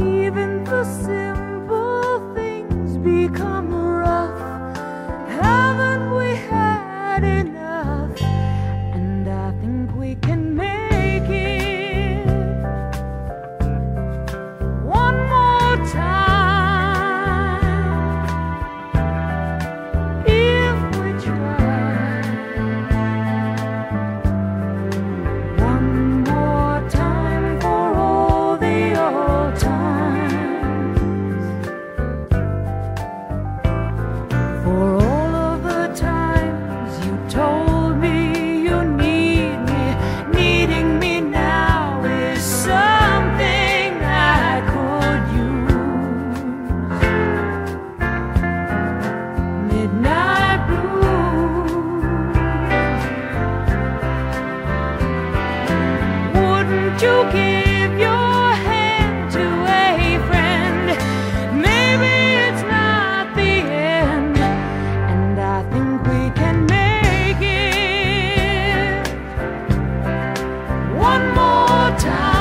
Even the simple things become rough. Haven't we had enough? And I think we can make it one more time if we try. One more time for all the old times, for all of the times you told me you need me. Needing me now is something I could use. Midnight blue. Wouldn't you give your hand to a friend? Maybe it's not the end, and I think we can make it one more time.